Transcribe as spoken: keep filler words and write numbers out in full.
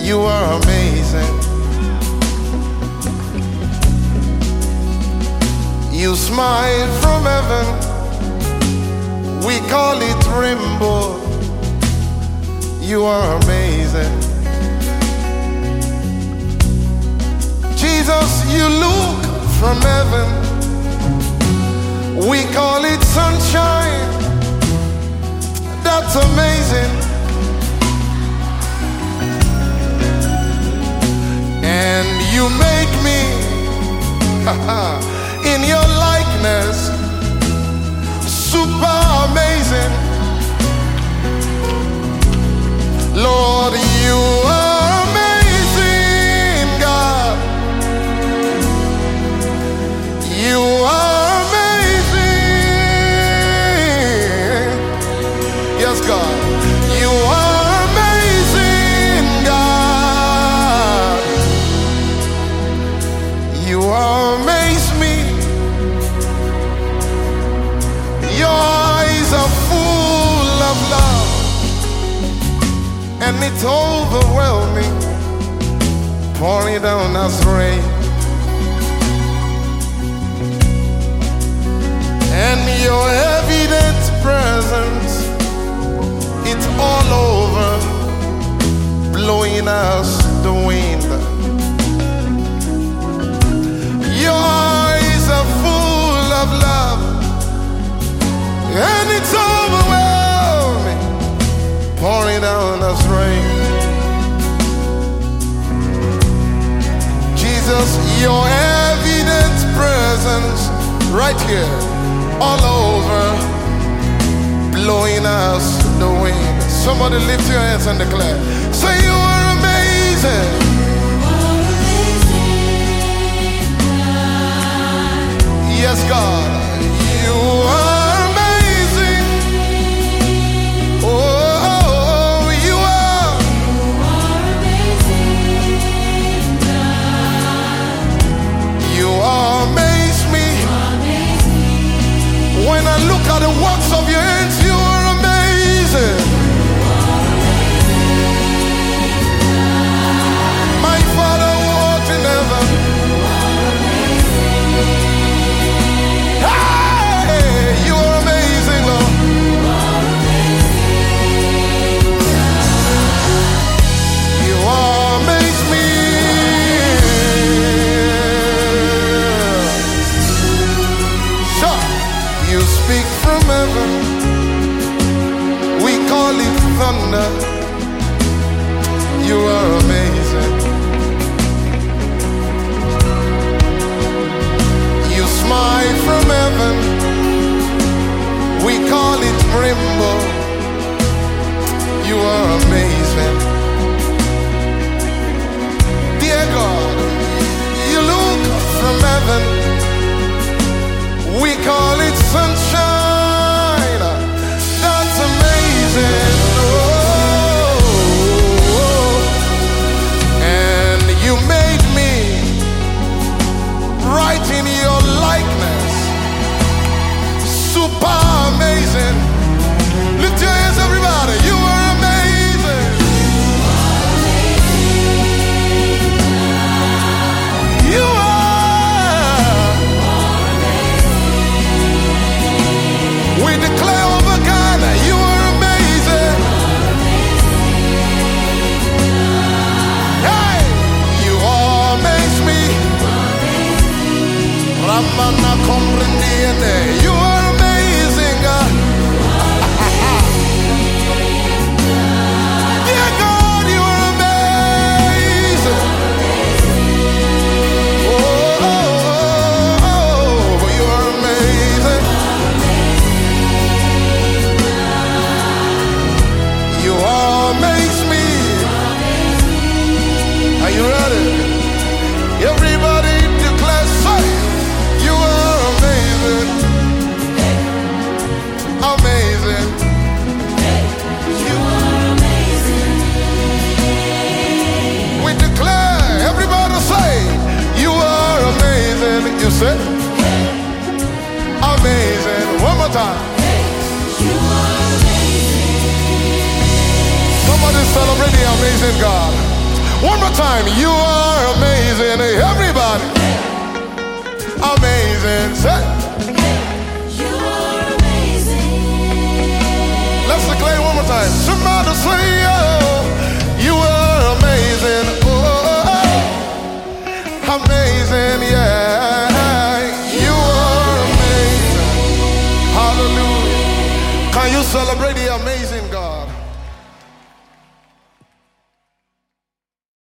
You are amazing. You smile from heaven. We call it rainbow. You are amazing. Jesus, you look from heaven. We call it sunshine. That's amazing. And you make me in your likeness, super amazing. Lord, you are amazing, God. You are amazing. Yes, God. You are amazing, God. You amaze me. Your eyes are full of love, and it's overwhelming, pouring down as rain. And your evident presence, it's all over, blowing us the wind. Your eyes are full of love, and it's overwhelming, pouring down as rain. Jesus, your evident presence right here, all over, blowing us the wind. Somebody lift your hands and declare, say you are amazing. Yes, God, you are amazing. Oh, you are. You amaze me. When I look at the works of your hands, you are amazing. My Father who art in heaven. Hey, you are amazing, Lord. You amaze me. Sure. You speak from heaven. We call it thunder. You are amazing. You smile from heaven. We call it rainbow. You are amazing. Dear God, you look from heaven. We call it sunshine. That's amazing. Oh, and you made me right in your likeness. Super amazing. Lift your hands, everybody. You are amazing. You are. We declare over Ghana, you are amazing. Hey, you amaze me. Ramana comprendiende. You are amazing, God. Dear God, you are amazing. Oh, oh, oh, oh, you are amazing. You amaze me. Are you ready? Everybody declare, say, you are amazing. Amazing. You are amazing. We declare, everybody say, you are amazing. You say, amazing. One more time. You are amazing. Somebody celebrate the amazing God. One more time. You are amazing. Everybody. Amazing. Say. You are amazing. Let's declare one more time. Somebody say, oh, you are amazing. Oh, oh, oh. Amazing, yeah. You are amazing. Hallelujah. Can you celebrate the amazing